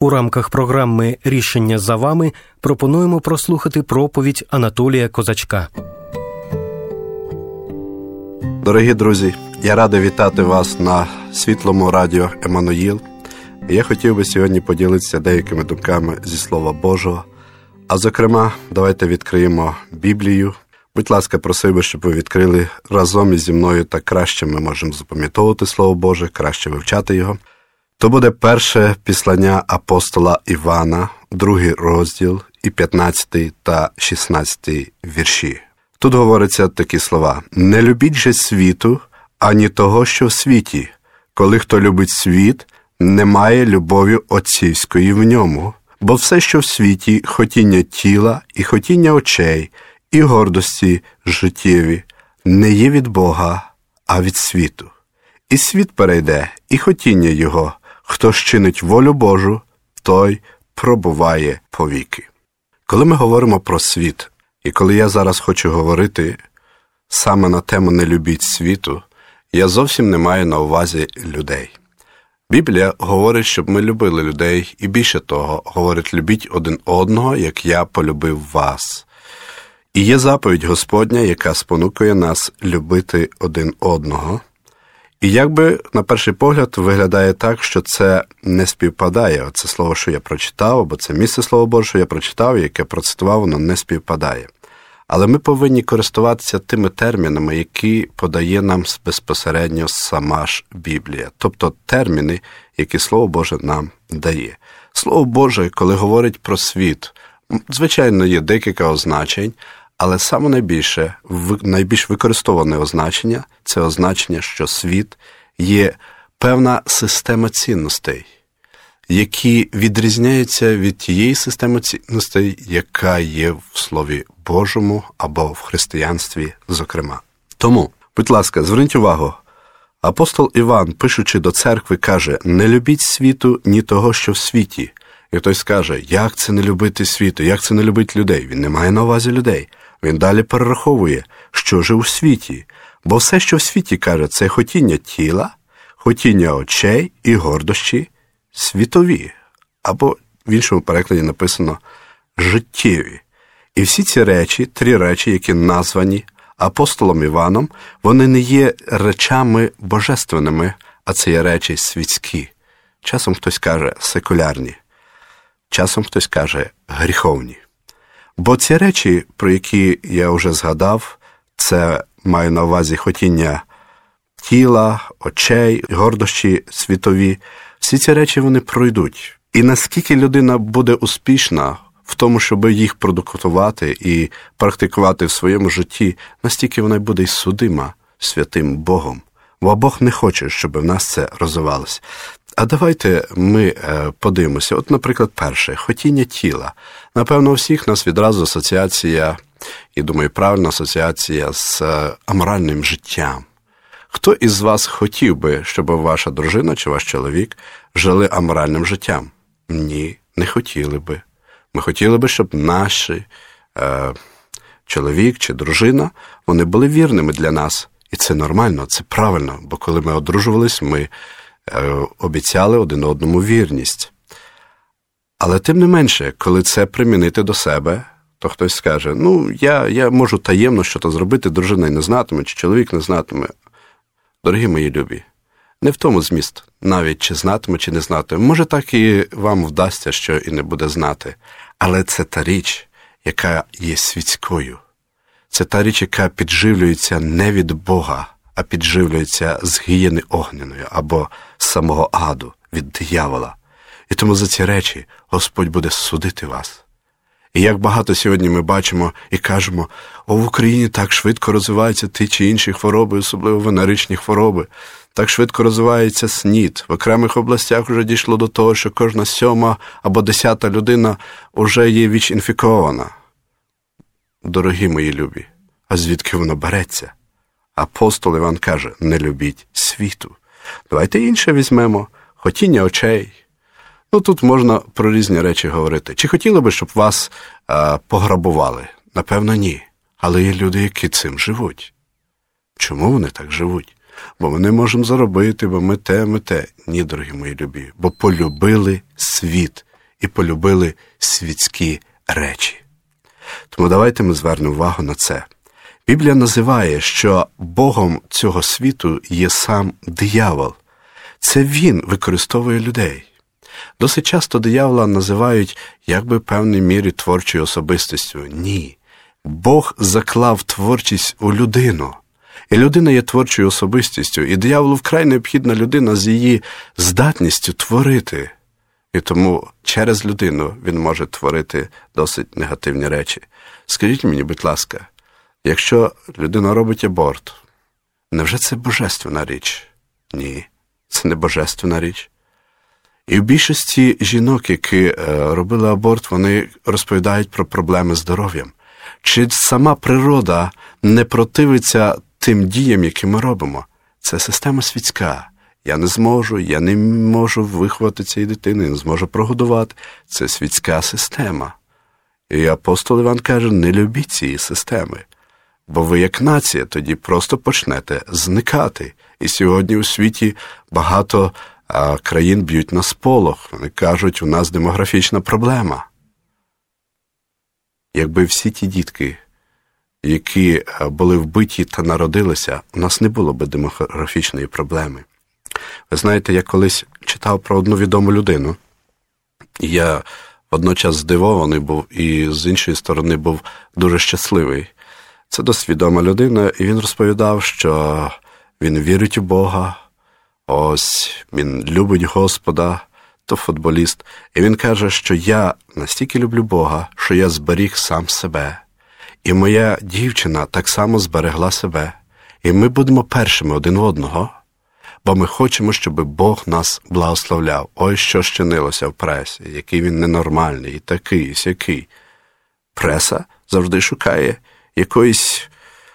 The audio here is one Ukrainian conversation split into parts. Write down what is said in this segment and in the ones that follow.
У рамках програми «Рішення за вами» пропонуємо прослухати проповідь Анатолія Козачка. Дорогі друзі, я радий вітати вас на світлому радіо «Еммануїл». Я хотів би сьогодні поділитися деякими думками зі Слова Божого. А зокрема, давайте відкриємо Біблію. Будь ласка, просив би, щоб ви відкрили разом із зі мною, так краще ми можемо запам'ятовувати Слово Боже, краще вивчати його. То буде перше післання апостола Івана, 2 розділ, і 15 та 16 вірші. Тут говориться такі слова: «Не любіть же світу, ані того, що в світі. Коли хто любить світ, не має любові отцівської в ньому. Бо все, що в світі, хотіння тіла і хотіння очей, і гордості життєві, не є від Бога, а від світу. І світ перейде, і хотіння його. Хто ж чинить волю Божу, той пробуває повіки». Коли ми говоримо про світ, і коли я зараз хочу говорити саме на тему «Не любіть світу», я зовсім не маю на увазі людей. Біблія говорить, щоб ми любили людей, і більше того, говорить: «Любіть один одного, як я полюбив вас». І є заповідь Господня, яка спонукує нас любити один одного. І якби на перший погляд виглядає так, що це не співпадає. Оце слово, що я прочитав, або це місце Слова Боже, що я прочитав, яке процитував, воно не співпадає. Але ми повинні користуватися тими термінами, які подає нам безпосередньо сама ж Біблія. Тобто терміни, які Слово Боже нам дає. Слово Боже, коли говорить про світ, звичайно, є декілька означень, але саме найбільш використоване означення – це означення, що світ є певна система цінностей, які відрізняються від тієї системи цінностей, яка є в Слові Божому або в християнстві, зокрема. Тому, будь ласка, зверніть увагу, апостол Іван, пишучи до церкви, каже: «Не любіть світу, ні того, що в світі». І хтось скаже: як це не любити світу, як це не любити людей? Він не має на увазі людей. Він далі перераховує, що ж у світі. Бо все, що в світі, каже, це хотіння тіла, хотіння очей і гордощі світові. Або в іншому перекладі написано життєві. І всі ці речі, 3 речі, які названі апостолом Іваном, вони не є речами божественними, а це є речі світські. Часом хтось каже секулярні, часом хтось каже гріховні. Бо ці речі, про які я вже згадав, це маю на увазі хотіння тіла, очей, гордощі світові. Всі ці речі, вони пройдуть. І наскільки людина буде успішна в тому, щоб їх продукувати і практикувати в своєму житті, настільки вона буде й судима святим Богом. Бо Бог не хоче, щоб в нас це розвивалося. А давайте ми подивимося. От, наприклад, перше, хотіння тіла. Напевно, у всіх нас відразу асоціація, і, думаю, правильна асоціація з аморальним життям. Хто із вас хотів би, щоб ваша дружина чи ваш чоловік жили аморальним життям? Ні, не хотіли би. Ми хотіли би, щоб наш чоловік чи дружина, вони були вірними для нас. І це нормально, це правильно, бо коли ми одружувались, ми обіцяли один одному вірність. Але тим не менше, коли це примінити до себе, то хтось скаже: я можу таємно щось зробити, дружина й не знатиме, чи чоловік не знатиме. Дорогі мої любі, не в тому зміст, навіть чи знатиме, чи не знатиме. Може, так і вам вдасться, що і не буде знати. Але це та річ, яка є світською. Це та річ, яка підживлюється не від Бога, а підживлюється з гієни огняної або з самого аду, від диявола. І тому за ці речі Господь буде судити вас. І як багато сьогодні ми бачимо і кажемо: в Україні так швидко розвиваються ті чи інші хвороби, особливо венеричні хвороби. Так швидко розвивається СНІД. В окремих областях вже дійшло до того, що кожна 7 або 10 людина вже є ВІЧ-інфікована. Дорогі мої любі, а звідки воно береться? Апостол Іван каже: не любіть світу. Давайте інше візьмемо. Хотіння очей. Тут можна про різні речі говорити. Чи хотіли би, щоб вас пограбували? Напевно, ні. Але є люди, які цим живуть. Чому вони так живуть? Бо ми не можемо заробити, бо ми те. Ні, дорогі мої любі, бо полюбили світ. і полюбили світські речі. Тому давайте ми звернемо увагу на це. Біблія називає, що Богом цього світу є сам диявол. Це він використовує людей. Досить часто диявола називають якби в певній мірі творчою особистістю. Ні. Бог заклав творчість у людину. І людина є творчою особистістю, і дияволу вкрай необхідна людина з її здатністю творити. І тому через людину він може творити досить негативні речі. Скажіть мені, будь ласка, якщо людина робить аборт, невже це божественна річ? Ні, це не божественна річ. І в більшості жінок, які робили аборт, вони розповідають про проблеми з здоров'ям. Чи сама природа не противиться тим діям, які ми робимо? Це система світська. Я не можу виховати цієї дитини, не зможу прогодувати. Це світська система. І апостол Іван каже, не любіть цієї системи. Бо ви як нація тоді просто почнете зникати. І сьогодні у світі багато країн б'ють на сполох. Вони кажуть, у нас демографічна проблема. Якби всі ті дітки, які були вбиті та народилися, у нас не було б демографічної проблеми. Ви знаєте, я колись читав про одну відому людину, і я водночас здивований був, і з іншої сторони був дуже щасливий. Це досить відома людина, і він розповідав, що він вірить у Бога, ось він любить Господа, то футболіст. І він каже, що я настільки люблю Бога, що я зберіг сам себе. І моя дівчина так само зберегла себе. І ми будемо першими один в одного, бо ми хочемо, щоб Бог нас благословляв. Ось що щинилося в пресі, який він ненормальний, і такий, і сякий. Преса завжди шукає якоїсь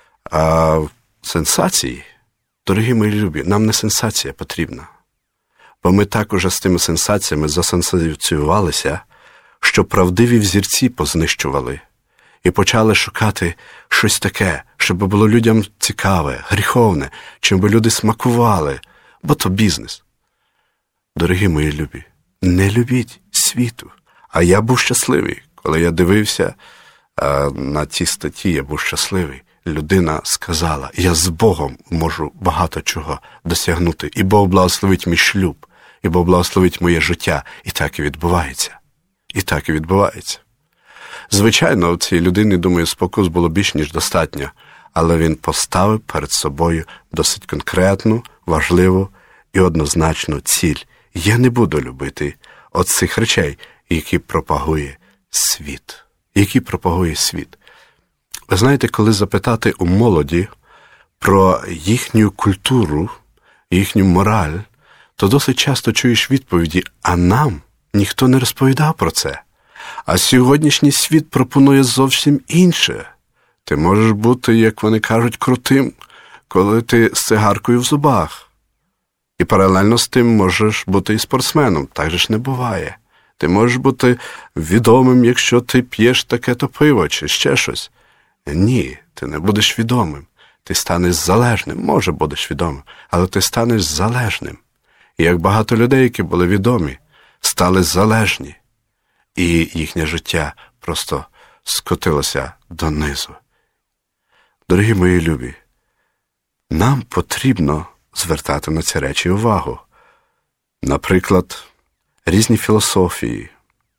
сенсації. Дорогі мої любі, нам не сенсація потрібна. Бо ми так уже з тими сенсаціями засенсаціювалися, що правдиві взірці познищували. І почали шукати щось таке, щоб було людям цікаве, гріховне, чим би люди смакували, бо то бізнес. Дорогі мої любі, не любіть світу. А я був щасливий, коли я дивився на ті статті, я був щасливий. Людина сказала, я з Богом можу багато чого досягнути, і Бог благословить мій шлюб, і Бог благословить моє життя. І так і відбувається. І так і відбувається. Звичайно, у цій людини, думаю, спокус було більш ніж достатньо, але він поставив перед собою досить конкретну, важливу і однозначну ціль. Я не буду любити оцих речей, які пропагує світ. Які пропагує світ. Ви знаєте, коли запитати у молоді про їхню культуру, їхню мораль, то досить часто чуєш відповіді, а нам ніхто не розповідав про це. А сьогоднішній світ пропонує зовсім інше. Ти можеш бути, як вони кажуть, крутим, коли ти з цигаркою в зубах. І паралельно з тим можеш бути і спортсменом. Так же ж не буває. Ти можеш бути відомим, якщо ти п'єш таке-то пиво чи ще щось. Ні, ти не будеш відомим. Ти станеш залежним. Може, будеш відомим, але ти станеш залежним. І як багато людей, які були відомі, стали залежні. І їхнє життя просто скотилося донизу. Дорогі мої любі, нам потрібно звертати на ці речі увагу. Наприклад, різні філософії,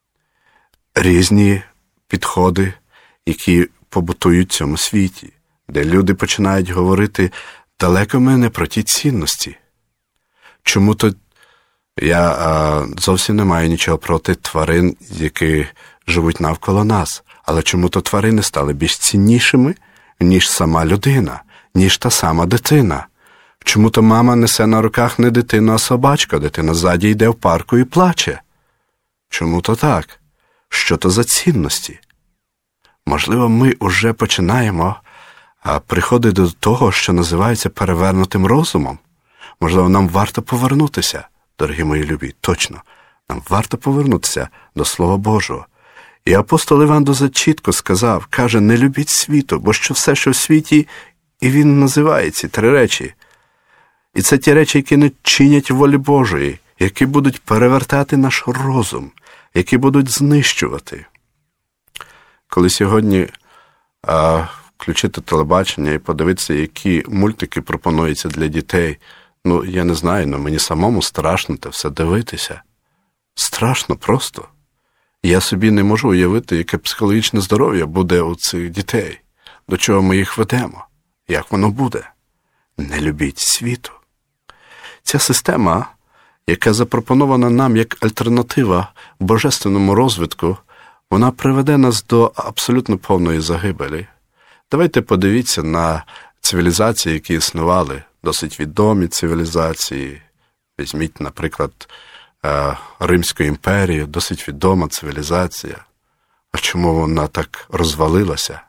різні підходи, які побутують в цьому світі, де люди починають говорити далеко мене про ті цінності. Чому-то я зовсім не маю нічого проти тварин, які живуть навколо нас, але чому-то тварини стали більш ціннішими, ніж сама людина, ніж та сама дитина. Чому-то мама несе на руках не дитину, а собачку, дитина ззаді йде в парку і плаче. Чому-то так? Що то за цінності? Можливо, ми уже починаємо приходити до того, що називається перевернутим розумом. Можливо, нам варто повернутися, дорогі мої любі, точно, нам варто повернутися до Слова Божого. І апостол Іван досить чітко сказав, каже, не любіть світу, бо що все, що в світі, і він називає ці три речі. І це ті речі, які не чинять волі Божої, які будуть перевертати наш розум, які будуть знищувати. Коли сьогодні включити телебачення і подивитися, які мультики пропонуються для дітей, я не знаю, мені самому страшно те все дивитися. Страшно просто. Я собі не можу уявити, яке психологічне здоров'я буде у цих дітей, до чого ми їх ведемо, як воно буде. Не любіть світу. Ця система, яка запропонована нам як альтернатива божественному розвитку, вона приведе нас до абсолютно повної загибелі. Давайте подивіться на цивілізації, які існували, досить відомі цивілізації. Візьміть, наприклад, Римську імперію, досить відома цивілізація. А чому вона так розвалилася?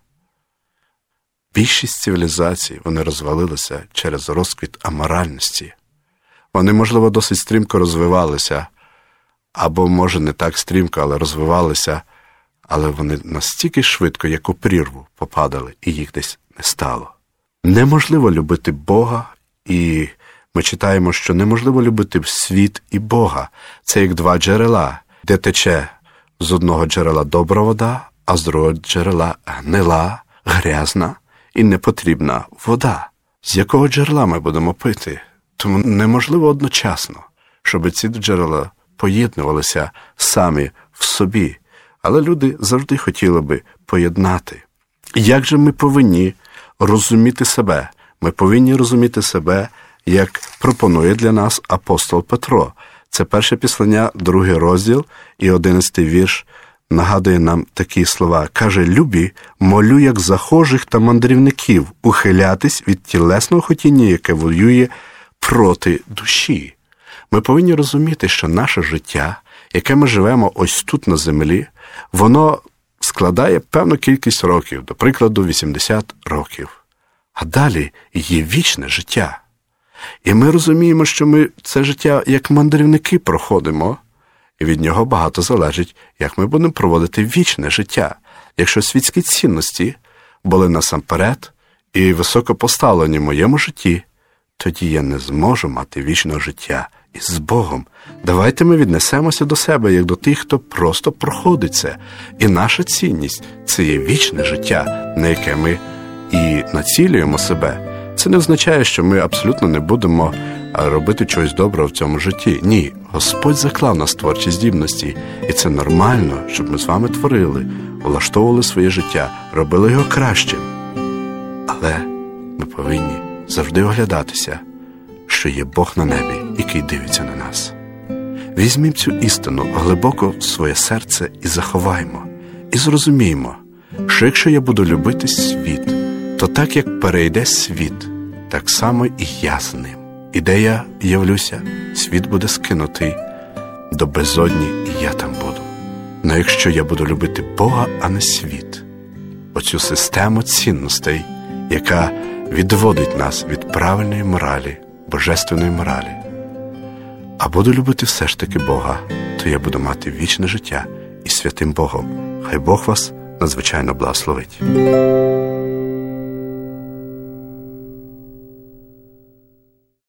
Більшість цивілізацій, вони розвалилися через розквіт аморальності. Вони, можливо, досить стрімко розвивалися, або, може, не так стрімко, але розвивалися, але вони настільки швидко, як у прірву, попадали, і їх десь не стало. Неможливо любити Бога, і ми читаємо, що неможливо любити світ і Бога. Це як два джерела, де тече з одного джерела добра вода, а з другого джерела гнила, грязна і непотрібна вода. З якого джерела ми будемо пити? Тому неможливо одночасно, щоб ці джерела поєднувалися самі в собі. Але люди завжди хотіли би поєднати. Як же ми повинні розуміти себе? Ми повинні розуміти себе, як пропонує для нас апостол Петро. Це перше післання, 2 розділ і 11 вірш нагадує нам такі слова. Каже: «Любі, молю, як захожих та мандрівників, ухилятись від тілесного хотіння, яке воює проти душі». Ми повинні розуміти, що наше життя, яке ми живемо ось тут на землі, воно складає певну кількість років, до прикладу, 80 років. А далі є вічне життя. І ми розуміємо, що ми це життя як мандрівники проходимо, і від нього багато залежить, як ми будемо проводити вічне життя. Якщо світські цінності були насамперед і високо поставлені в моєму житті, тоді я не зможу мати вічного життя із Богом. Давайте ми віднесемося до себе, як до тих, хто просто проходить це. І наша цінність – це є вічне життя, на яке ми і націлюємо себе. Це не означає, що ми абсолютно не будемо робити чогось доброго в цьому житті. Ні, Господь заклав нас творчі здібності, і це нормально, щоб ми з вами творили, влаштовували своє життя, робили його кращим. Але ми повинні завжди оглядатися, що є Бог на небі, який дивиться на нас. Візьмімо цю істину глибоко в своє серце і заховаймо. І зрозуміємо, що якщо я буду любити світ, то так, як перейде світ, так само і я з ним. І де я явлюся, світ буде скинутий до безодні, і я там буду. Но якщо я буду любити Бога, а не світ, оцю систему цінностей, яка відводить нас від правильної моралі, божественної моралі, а буду любити все ж таки Бога, то я буду мати вічне життя із святим Богом. Хай Бог вас надзвичайно благословить.